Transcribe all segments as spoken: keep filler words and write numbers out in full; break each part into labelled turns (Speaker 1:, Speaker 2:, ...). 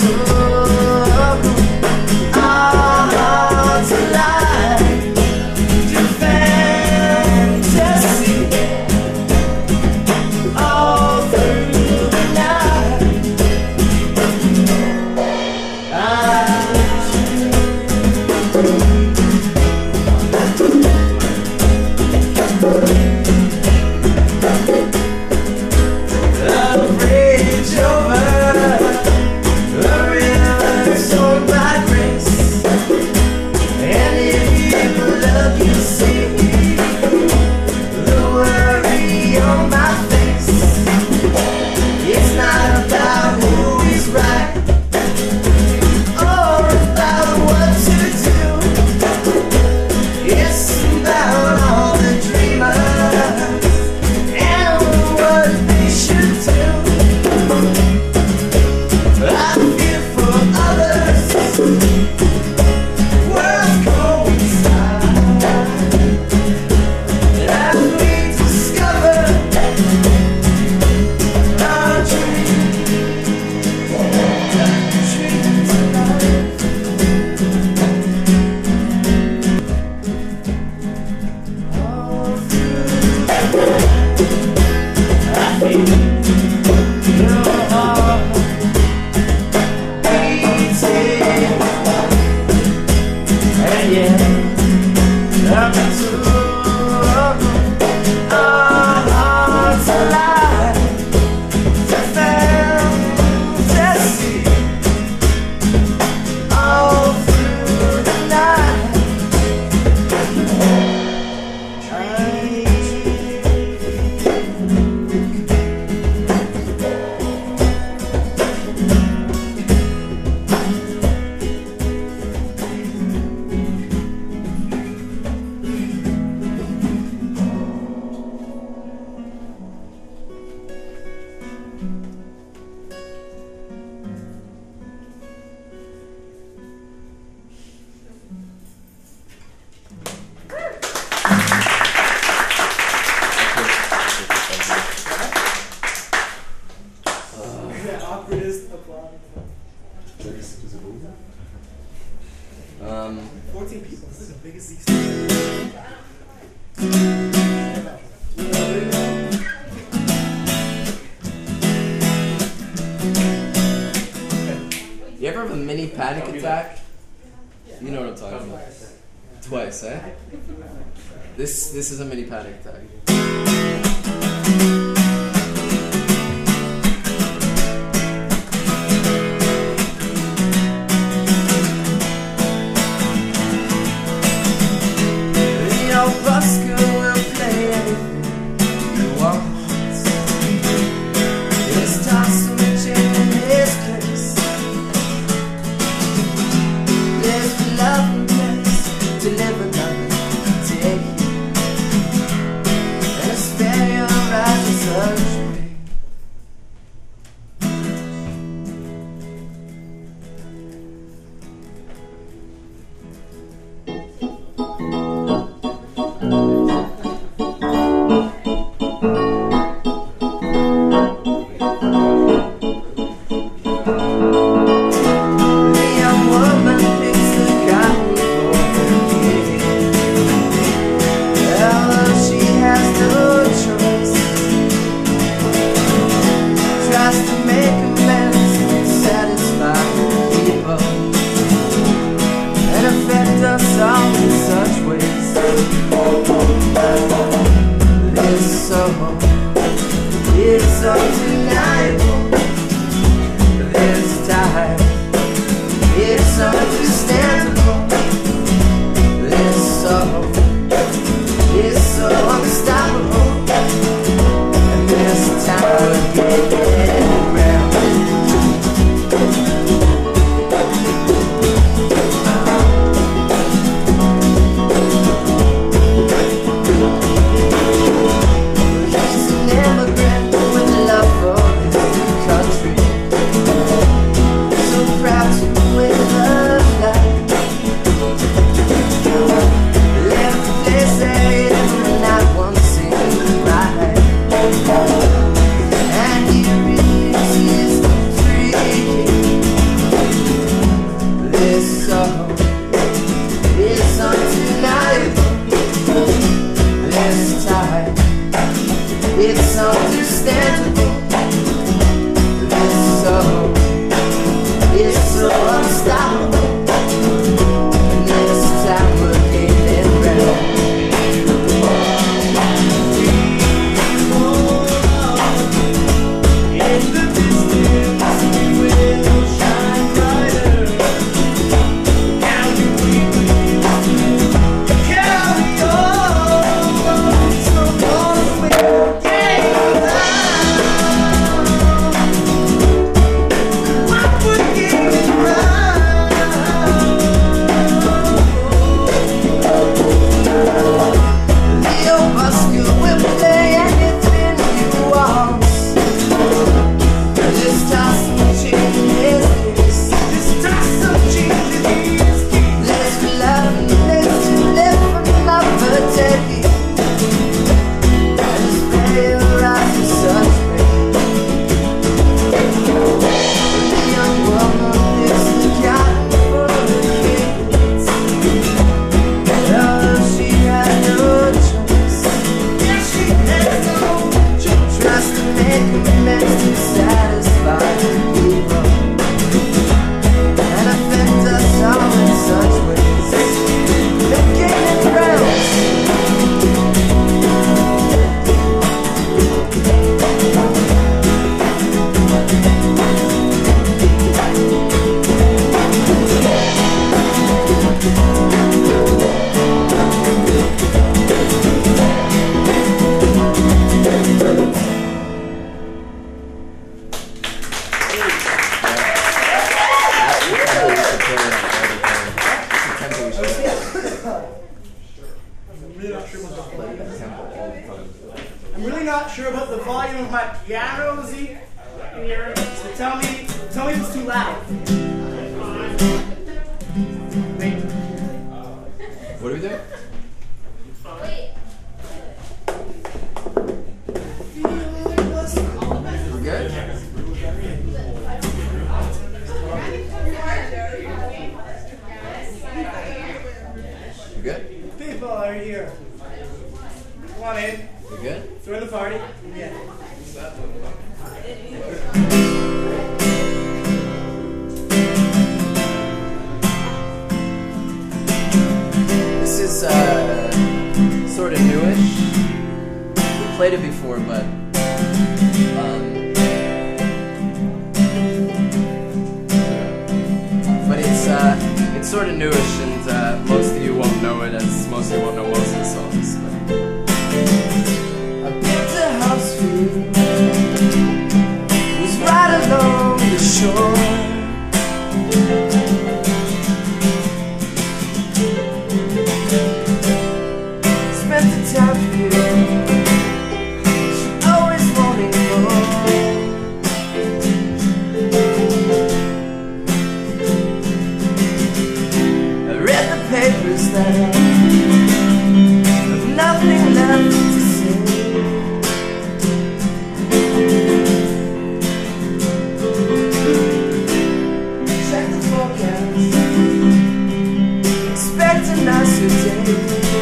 Speaker 1: Um,
Speaker 2: fourteen people. This is the biggest Z.
Speaker 1: You ever have a mini panic attack? You know what I'm talking about. Twice, eh? This this is a mini panic attack.
Speaker 3: To live another day, and a spare
Speaker 2: Yeah, Rosie. In here. So tell me, tell me if it's too loud. Wait.
Speaker 1: What are we doing? We're good? You good?
Speaker 2: People are here. Come on in.
Speaker 1: You good?
Speaker 2: Join the party. Yeah.
Speaker 1: This is uh, sort of newish. We played it before, but um, but it's uh, it's sort of newish, and uh, most of you won't know it, as most of you won't know most of the songs. But I built a house for you. It was right along the shore. Time for you, she always wanting more. I read the papers that have nothing left to say. Check the forecast, expect a nicer day.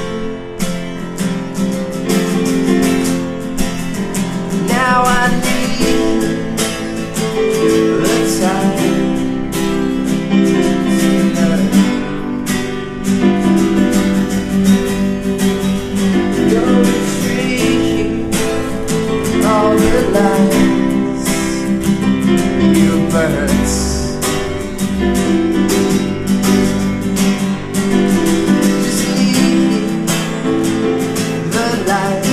Speaker 1: Now I need the time to learn. You're retrieving all the lies you burnt. Just leave the light.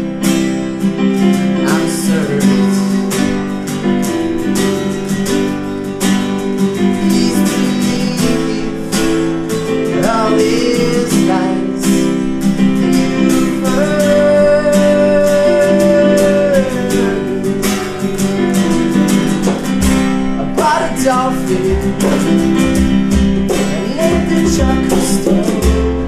Speaker 1: Please believe all these lies you've heard. I bought a dolphin and named it Chocolate Stone.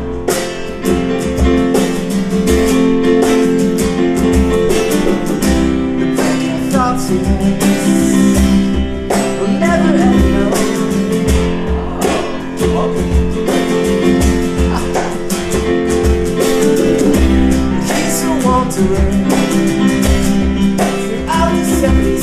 Speaker 1: We'll never ever know. He's a wanderer throughout the seventies.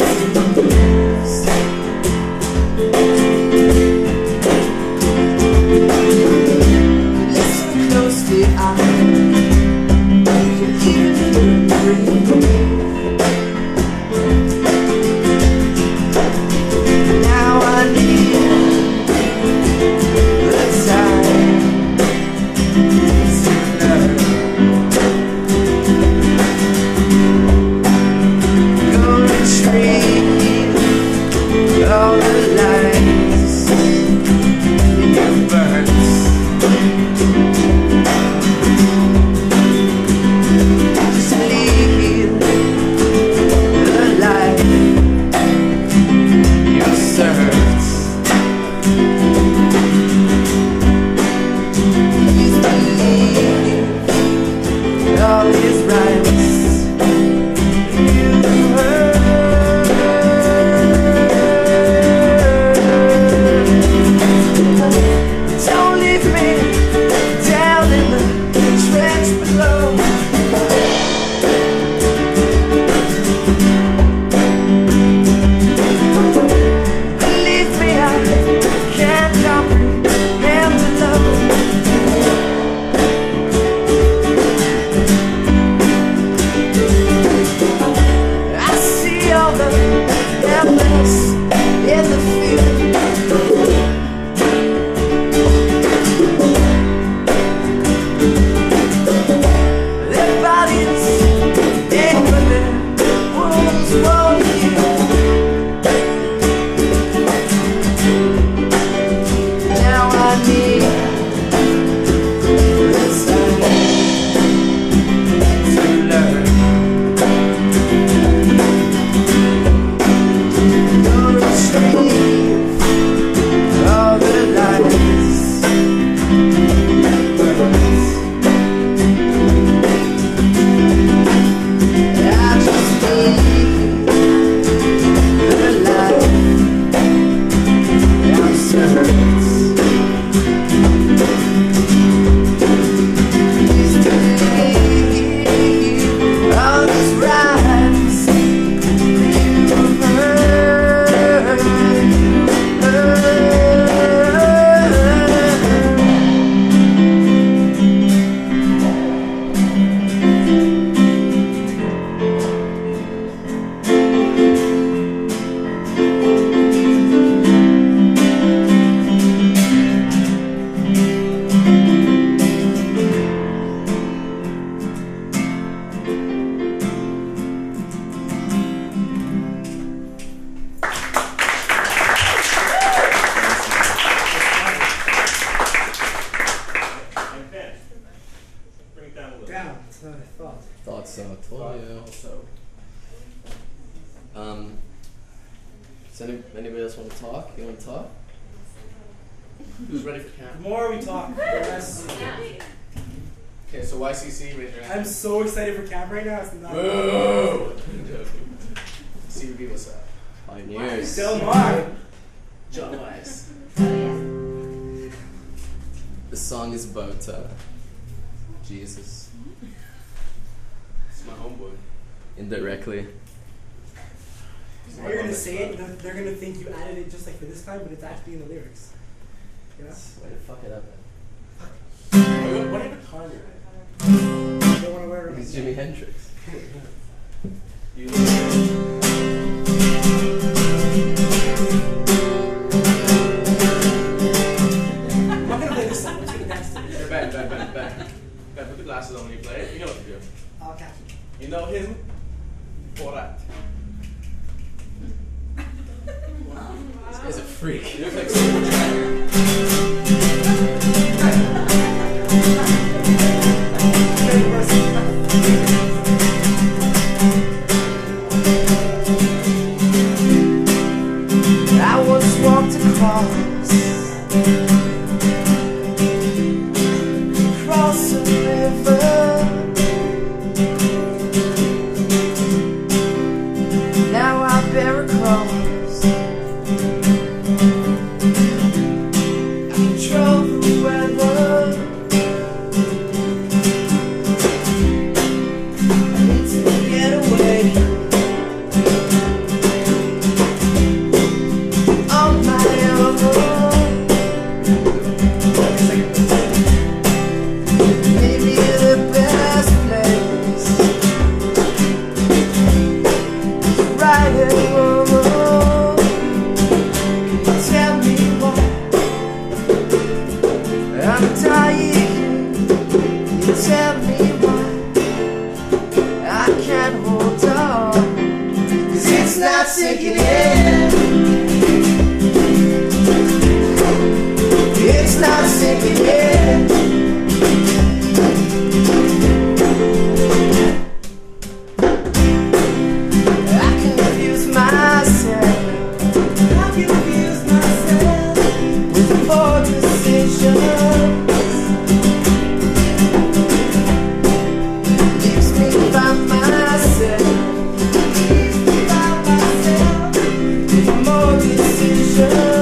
Speaker 1: Listen closely, I can even hear him breathe. Does any, anybody else want to talk? You want to talk?
Speaker 3: Who's ready for camp?
Speaker 2: The more we talk, the less.
Speaker 3: Okay, so Y C C, raise your hand.
Speaker 2: I'm so excited for camp right now. It's not.
Speaker 3: Whoa! C B, what's up?
Speaker 1: Pioneers.
Speaker 2: Still Mark.
Speaker 3: John Wise.
Speaker 1: The song is about uh, Jesus.
Speaker 3: It's my homeboy.
Speaker 1: Indirectly.
Speaker 2: Now you're gonna say it, and they're gonna think you added it just like for this time, but it's actually in the lyrics. Yeah.
Speaker 1: Way to fuck it up, man.
Speaker 3: What, what happened to Connor?
Speaker 2: You don't wanna wear it.
Speaker 1: He's Jimi Hendrix.
Speaker 3: You
Speaker 2: I'm not gonna play this song. I'm just gonna dance to it.
Speaker 3: Hey, Ben, Ben, Ben, Ben. Ben, put the glasses on when you play it. You know what to do.
Speaker 2: I'll catch it.
Speaker 3: You know him? Borat.
Speaker 1: This guy's a freak.
Speaker 3: He looks like Super Jagger.
Speaker 1: I once walked across across a river. Now I bear a cross. I control the weather. I need to get away. On my own, maybe the best place is right at home. Can you tell me why I'm dying? Can you tell me why I can't hold on? 'Cause it's not sinking in. It's not sinking in. I confuse myself. I confuse myself with poor decisions. Leaves me by myself. Leaves me by myself with more decisions.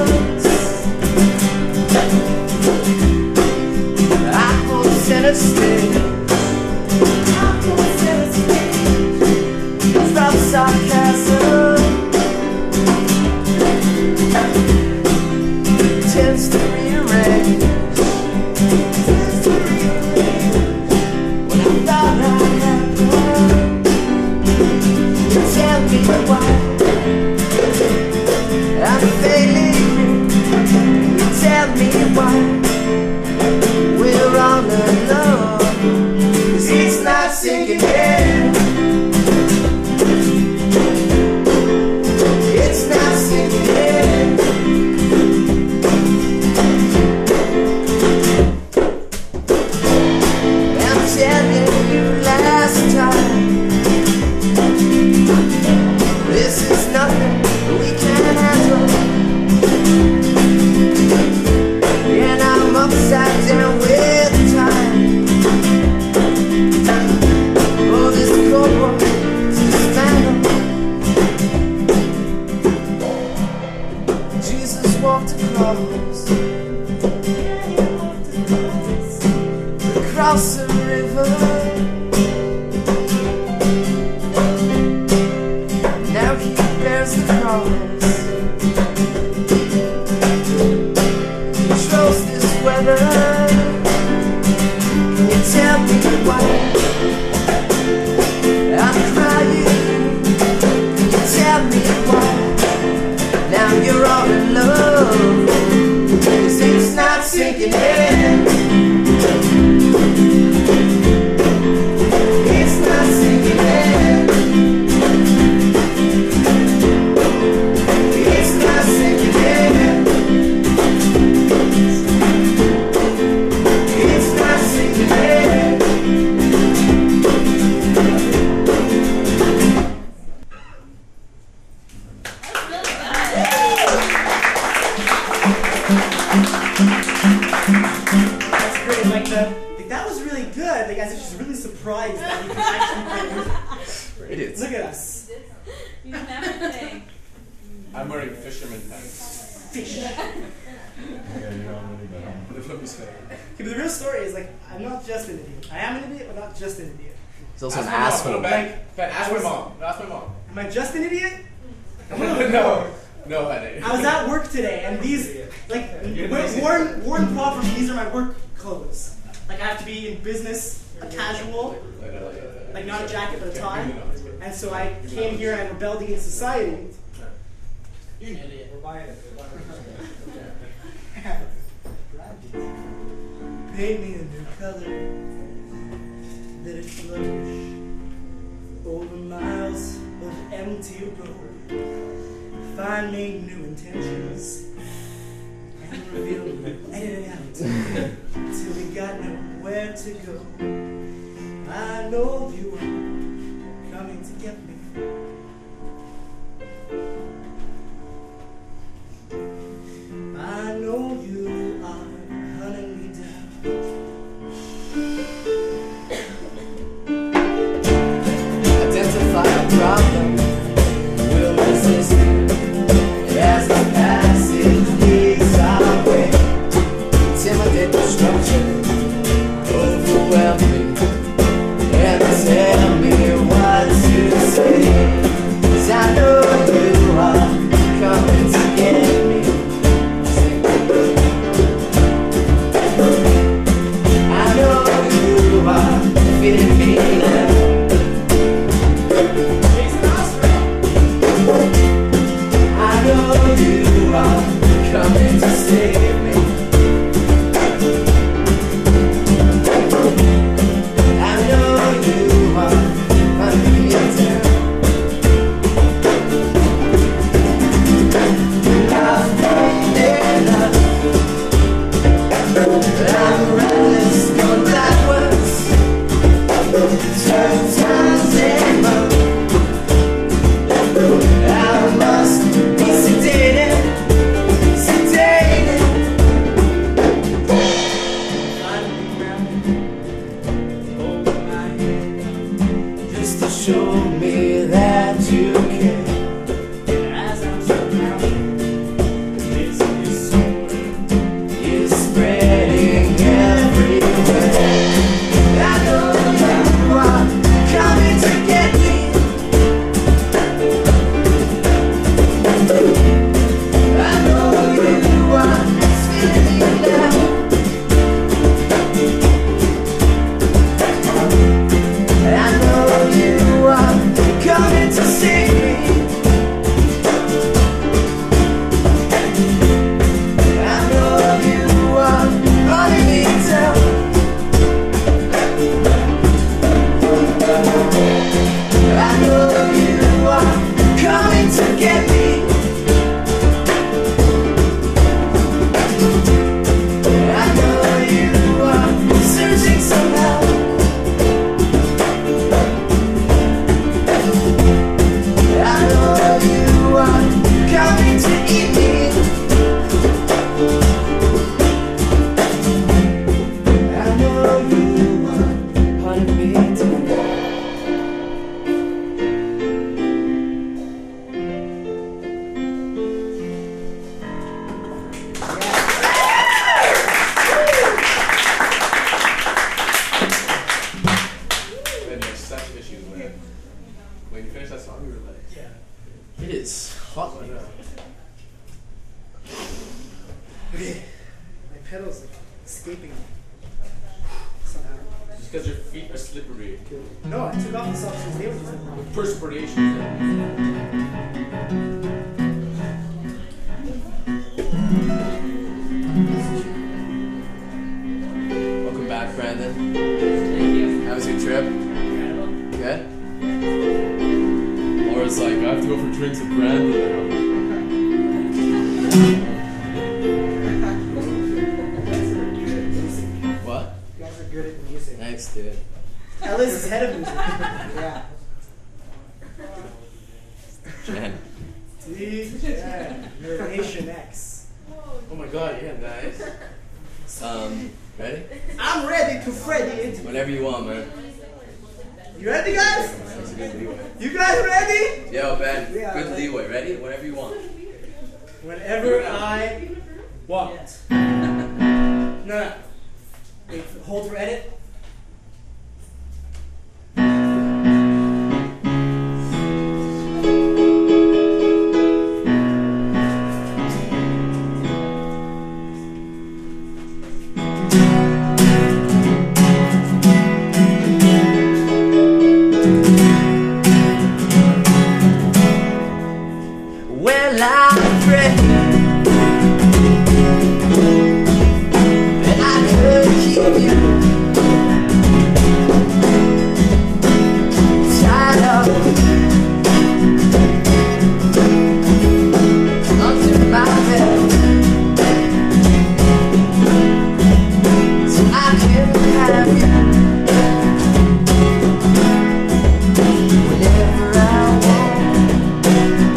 Speaker 1: I hold center stage. I hold center stage. From sarcasm tends to rearrange. Tends to rearrange. When I thought I had won, you tell me why I'm failing. You tell me why we're all alone. 'Cause it's not sinking in. It's not sinking in. I'm telling you last time, this is nothing we can handle. And I'm upside down with time. Oh, this cold one to dismantle. Jesus walked across, across the river. Now he bears the cross. Controls this weather. Can you tell me why I'm crying? Can you tell me why now you're all alone? 'Cause it's not sinking in. It's not sinking in. It's not sinking in. It's not sinking in.
Speaker 4: That's really good.
Speaker 2: good, like as if she's really surprised that you can actually play music.
Speaker 1: Idiots.
Speaker 2: Look at us.
Speaker 4: You never think.
Speaker 3: I'm wearing fisherman pants.
Speaker 2: Fish.
Speaker 5: Yeah, you know, I'm really bad.
Speaker 3: Let me say.
Speaker 2: Okay, but the real story is like, I'm not just an idiot. I am an idiot, but not just an idiot.
Speaker 1: He's also an
Speaker 3: Ask my mom.
Speaker 1: asshole.
Speaker 3: No, Ben. Ben, ask
Speaker 2: I
Speaker 3: my
Speaker 2: was-
Speaker 3: mom. Ask my mom.
Speaker 2: Am I just an idiot?
Speaker 3: no. No, honey.
Speaker 2: I was at work today, and these, like, Wa- Warren, Warren Crawford, these are my work clothes. Like, I have to be in business, a casual, like not a jacket but a tie. And so I came here and I rebelled against society.
Speaker 6: You're an idiot. We're buying it.
Speaker 2: Paint me a new color, let it flourish over miles of empty road. Find me new intentions and reveal me, edit it out till we got nowhere to go. I know you are coming to get me. I know you are hunting me down.
Speaker 1: Identify a problem, will resist it as the passage leads our way. Intimidate destruction, overwhelm me, and tell me what to say. 'Cause I know you are coming to get me. I know you are feeling me now. I know you are coming to save me. I know you are hunting me down. I've been enough. I'm reckless, going backwards. Turn times and more. I must be sedated, sedated.
Speaker 2: Finally grounded over my head,
Speaker 1: Just to show me that you care.
Speaker 2: as I'm surrounded, this disorder.
Speaker 1: You're spreading everywhere. I know you are coming to get me. I know you are spinning me now. I know you are coming to save me. I know you are running me down. I know you are coming to get me. I know you are searching somehow. I know you are coming to eat me. I know you are hunting me down.
Speaker 3: Ben, there's such issues when when you finish that song, you were like,
Speaker 2: Yeah.
Speaker 1: It is hot
Speaker 3: oh
Speaker 1: right
Speaker 3: no.
Speaker 1: now.
Speaker 2: Okay. My pedals like escaping somehow.
Speaker 3: Just because your feet are slippery
Speaker 2: No, I took off the socks because they were just like,
Speaker 3: with perspiration.
Speaker 1: Welcome back, Brandon.
Speaker 6: Thank you.
Speaker 1: How was your trip?
Speaker 6: Incredible.
Speaker 1: Good? Laura's like, I have to go for drinks with Brandon now. What?
Speaker 2: you guys are good at music.
Speaker 1: Thanks, dude.
Speaker 2: Ellis is head of music. Yeah.
Speaker 1: Jen.
Speaker 2: See? Yeah. You're Nation X.
Speaker 3: Oh my god, yeah, nice.
Speaker 1: Um, Ready?
Speaker 2: I'm ready to Freddy it.
Speaker 1: Whenever you want, man.
Speaker 2: You ready, guys?
Speaker 1: That's a good leeway.
Speaker 2: You guys ready?
Speaker 1: Yo, Ben,
Speaker 2: Yeah,
Speaker 1: good
Speaker 2: man.
Speaker 1: leeway. Ready? Whenever you want.
Speaker 2: Whenever I want. No, no. Wait, hold for edit.
Speaker 1: Well, I pray that I could keep you tied up under my bed, so I can have you whenever I want.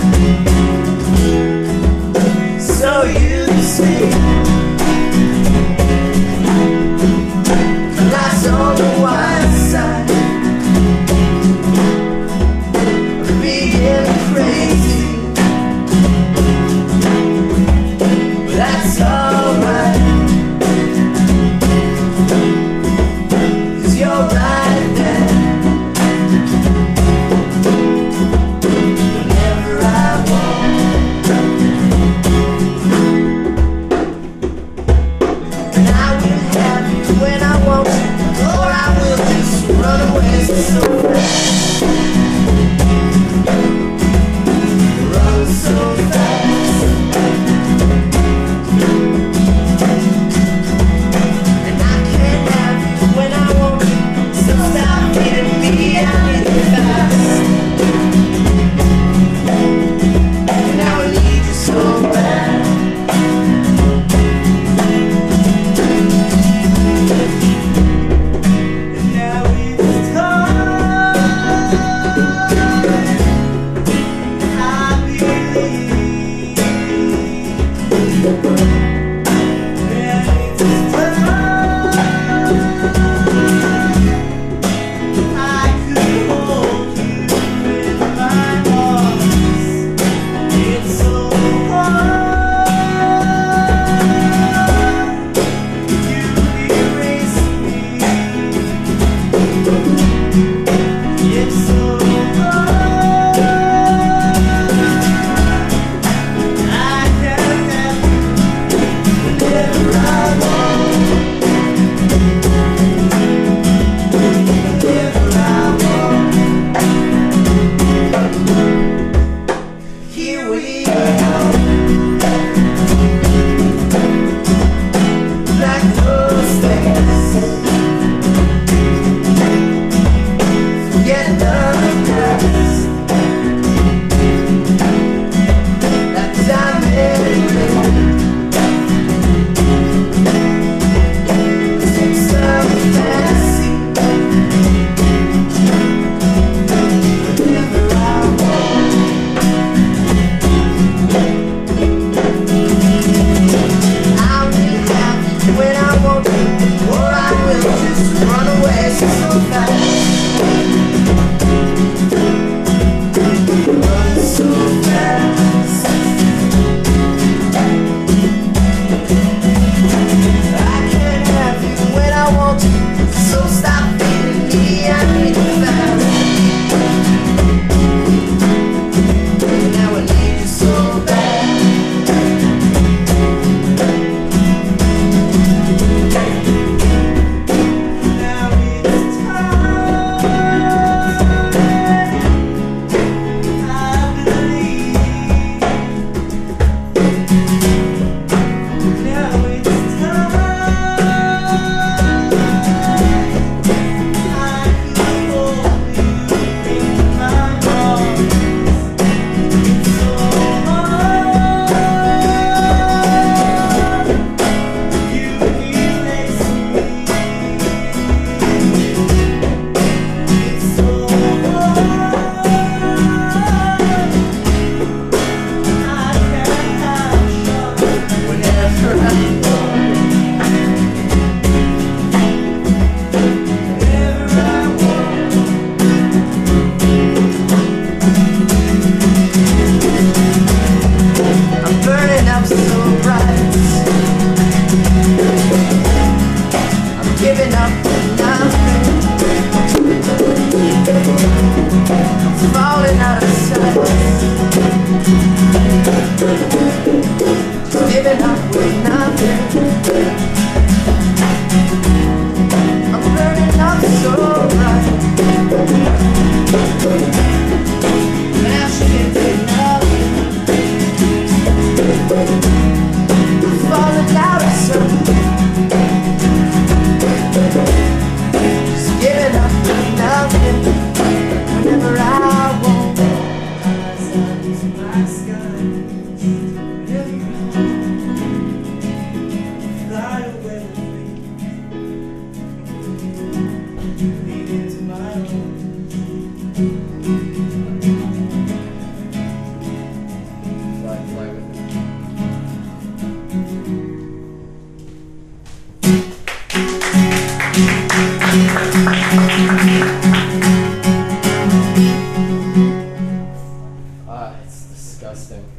Speaker 1: So you see, life's on the wild side of being crazy, but that's alright, 'cause you're right there whenever I want.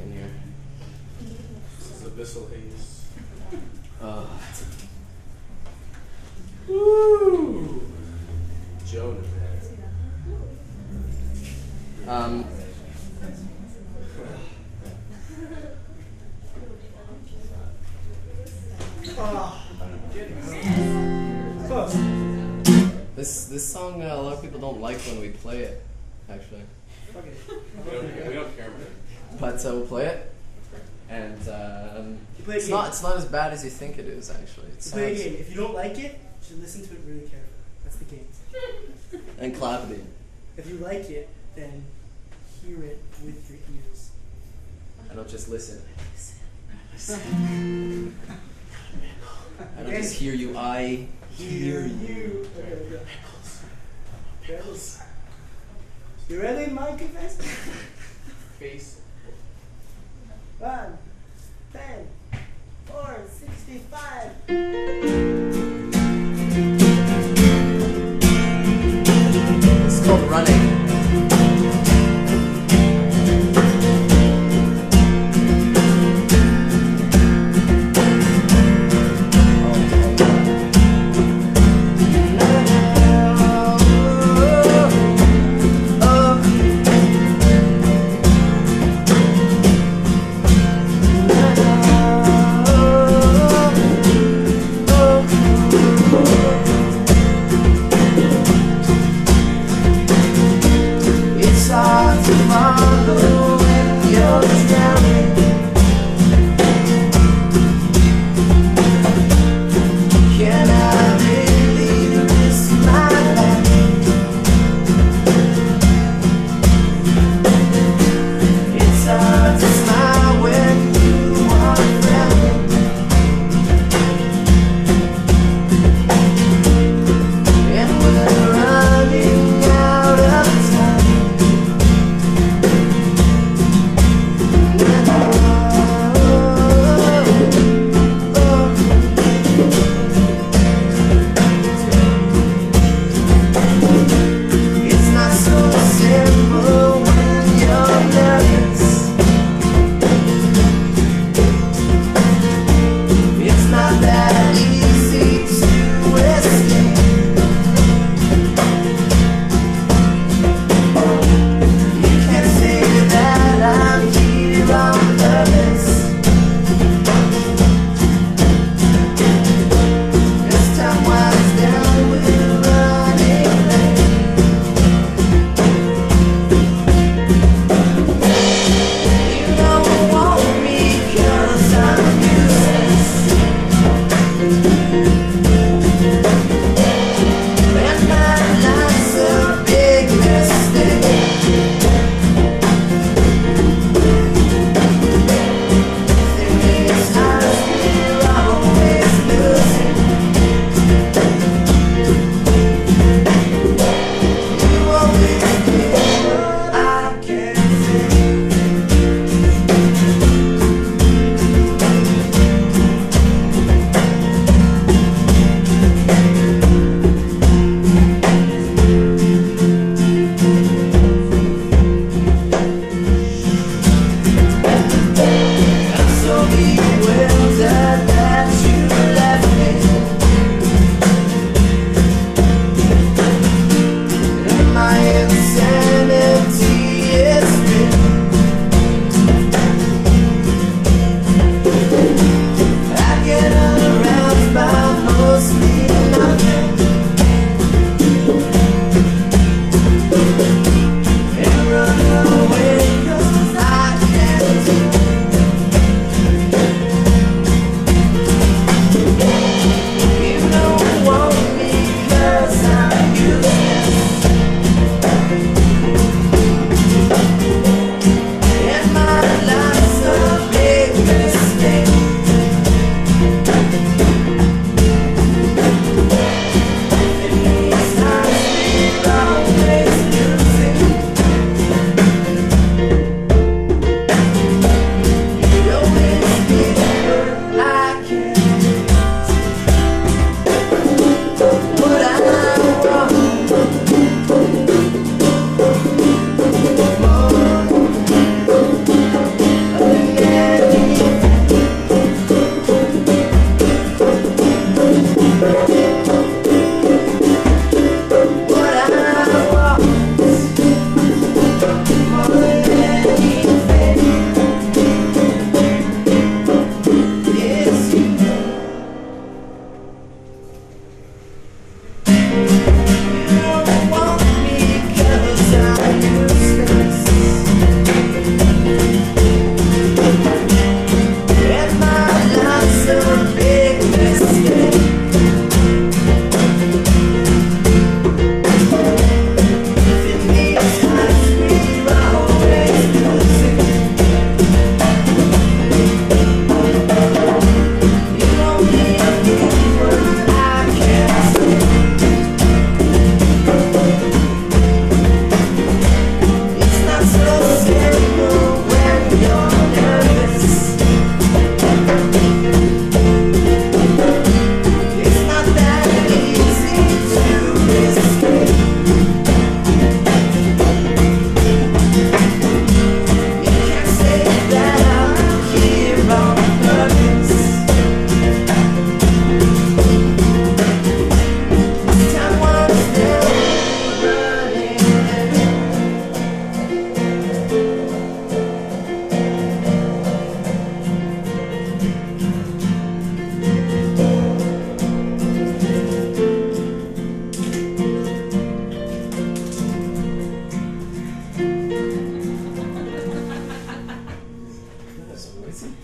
Speaker 1: in here.
Speaker 3: This is Abyssal Haze.
Speaker 1: Uh,
Speaker 3: Woo! Jonah, man.
Speaker 1: um,
Speaker 2: Oh. Close.
Speaker 1: this this song uh, a lot of people don't like when we play it, actually.
Speaker 2: Fuck it.
Speaker 3: We don't, we don't care, man.
Speaker 1: But uh, we'll play it, and um,
Speaker 2: You play a
Speaker 1: it's
Speaker 2: game.
Speaker 1: not it's not as bad as you think it is. Actually, it
Speaker 2: You play a
Speaker 1: sounds-
Speaker 2: game. If you don't like it, you should listen to it really carefully. That's the game.
Speaker 1: and clappity.
Speaker 2: If you like it, then hear it with your ears.
Speaker 1: I don't just listen. I don't
Speaker 2: Okay.
Speaker 1: just hear you. I hear you.
Speaker 2: you. Okay, okay. Ready? You ready, Mind Confessor?
Speaker 3: Face.
Speaker 2: One, ten, four, sixty-five.
Speaker 1: It's called running.
Speaker 7: Oh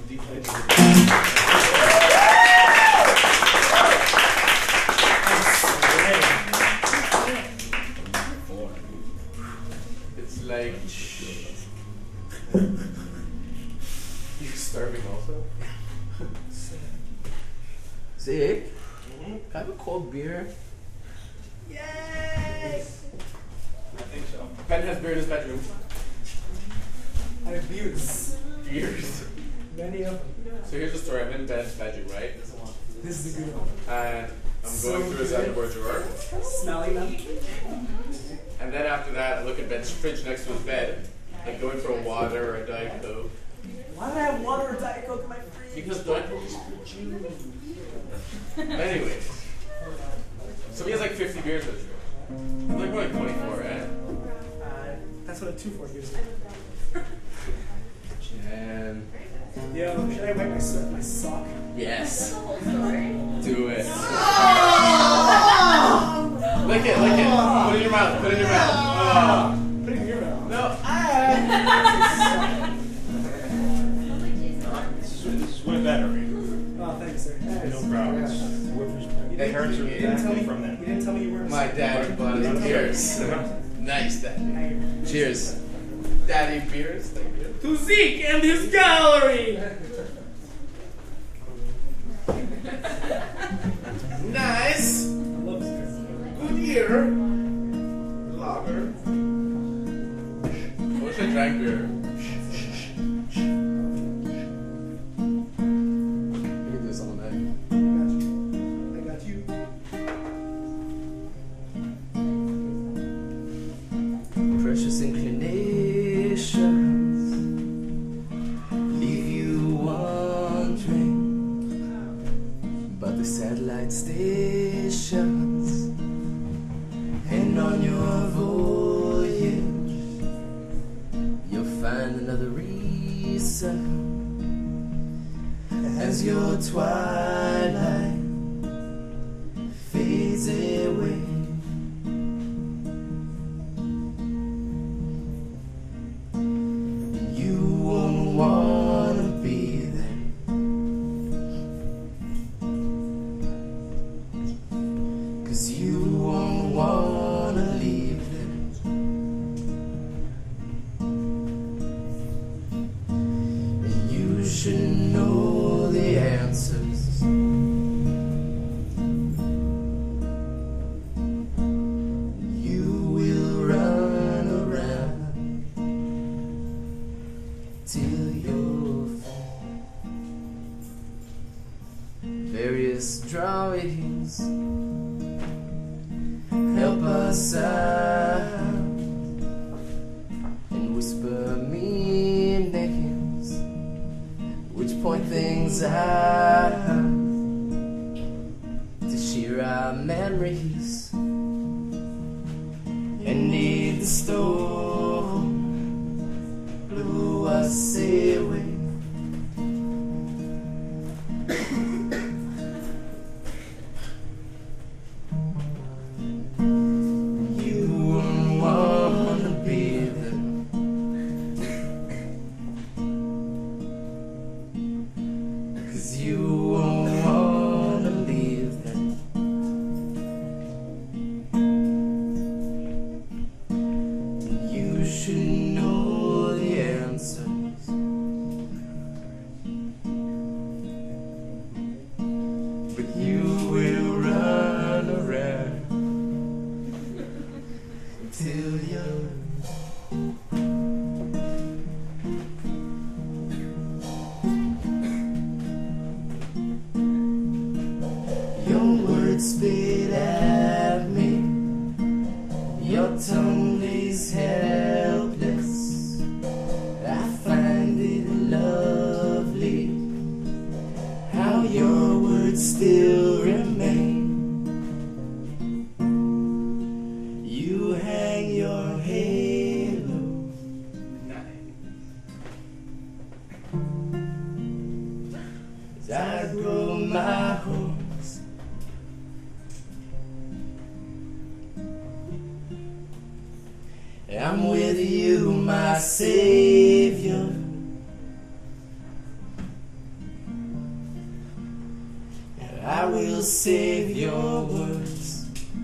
Speaker 3: It's like you're starving also.
Speaker 1: Zeke, can I have a cold beer?
Speaker 2: Yay!
Speaker 3: I think so. Ben has beer in his bedroom.
Speaker 2: I have beers.
Speaker 3: Beers.
Speaker 2: Many of them.
Speaker 3: So here's the story. I'm in Ben's bedroom, right?
Speaker 2: This is a good one.
Speaker 3: And I'm
Speaker 2: So
Speaker 3: going through his
Speaker 2: good.
Speaker 3: underwear drawer.
Speaker 2: Smelly them.
Speaker 3: And then after that, I look at Ben's fridge next to his bed, like going for a water or a Diet Coke.
Speaker 2: Why do I have water or Diet Coke in my fridge?
Speaker 3: Because Diet Coke is for you. Anyways. So he has like fifty beers in his fridge. Like more like twenty-four, right?
Speaker 2: Uh, that's what a two four gives me.
Speaker 3: And
Speaker 2: Yo, should I wipe my, so- my sock?
Speaker 3: yes,
Speaker 4: The whole story.
Speaker 3: do it. Lick it, lick it. Put it in your mouth. Put it in your mouth. Oh.
Speaker 2: Put it in your mouth.
Speaker 3: No.
Speaker 5: This is, this is way better.
Speaker 2: Oh, thank you, sir.
Speaker 5: No problem. It's
Speaker 2: You
Speaker 5: It hurts
Speaker 2: you didn't tell me
Speaker 5: from that.
Speaker 2: You didn't tell me you were.
Speaker 3: My daddy bought his beers. Nice, daddy.
Speaker 2: Hey.
Speaker 3: Cheers. Daddy beers. Thank you.
Speaker 2: To Zeke and his gallery.
Speaker 3: Nice.
Speaker 2: I love this beer.
Speaker 3: Good year. Lager. I wish I drank beer. We can do this all night.
Speaker 2: I got you.
Speaker 1: Precious inclinations leave you wondering about the satellite stations, and on your voyage you'll find another reason as your twilight fades away. You won't wanna be there, 'cause you won't wanna leave them. And you should know the answers. You will run around till you're full. Various drawings help us out and whisper meanings which point things out to sheer our memories and need the storm blew us away. You won't wanna be there, 'cause you won't wanna leave them. You should know the answers, but you will run around till you're your words spit at me, your tongue lays helpless. I find it lovely how your words still remain. You hang your halo as I grow my horns. I'm with you, my savior. I will save your words.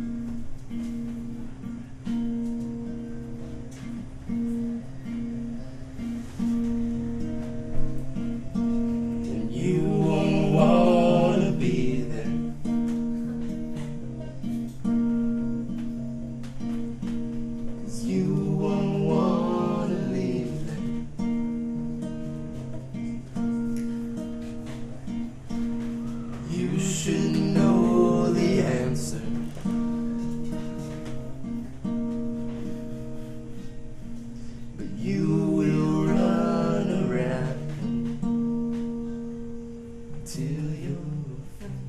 Speaker 1: And you won't wanna be there. 'Cause you won't wanna leave there. You should know the answer. But you will run around till you're found.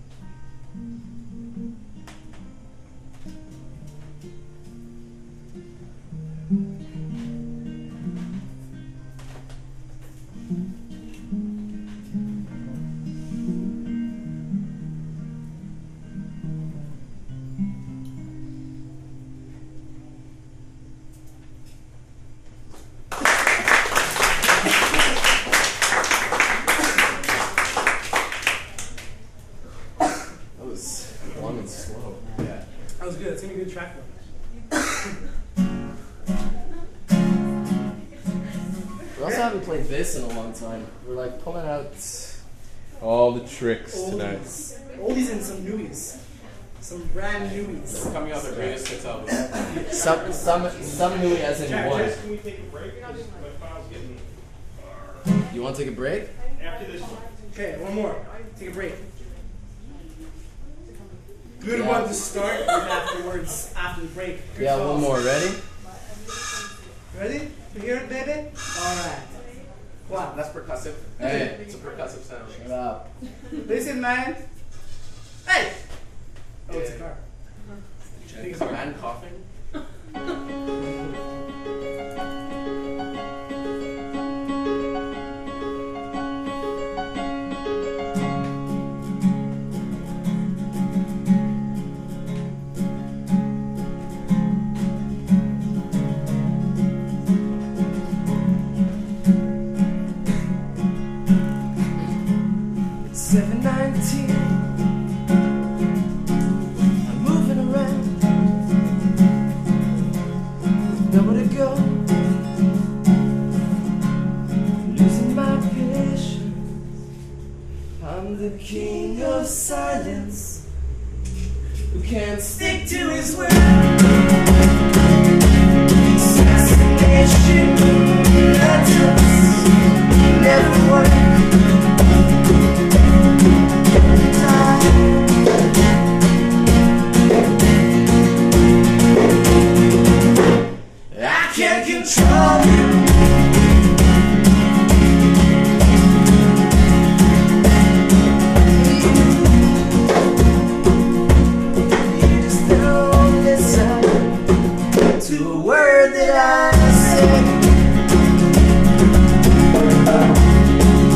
Speaker 1: That was long and slow. Yeah.
Speaker 2: That was good. It's gonna be a good track though.
Speaker 1: We also haven't played this in a long time. We're like pulling out all the tricks tonight.
Speaker 2: Oldies. Oldies and some newies. Some brand newies.
Speaker 3: Coming out their greatest hits album.
Speaker 1: Some, some, some new as in
Speaker 5: Jack,
Speaker 1: one.
Speaker 5: just can we take a break? Because my file's getting.
Speaker 1: You want to take a break?
Speaker 5: After this one.
Speaker 2: Okay, one more. Take a break. Good
Speaker 1: Yeah.
Speaker 2: one to start with afterwards, after the break. Good
Speaker 1: Yeah,
Speaker 2: songs.
Speaker 1: one more. Ready?
Speaker 2: Ready? You hear it, baby? Alright. One.
Speaker 3: That's percussive.
Speaker 1: Hey.
Speaker 3: It's a percussive sound.
Speaker 1: Shut up.
Speaker 2: Listen, man. Hey! Oh, it's a car.
Speaker 3: Is a man coughing?
Speaker 1: seven nineteen. I'm moving around with nowhere to go. Losing my patience. I'm the king of silence who can't stick to his word. Assassination letters never work. I can't control you. You just don't listen to a word that I say.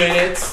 Speaker 3: minutes.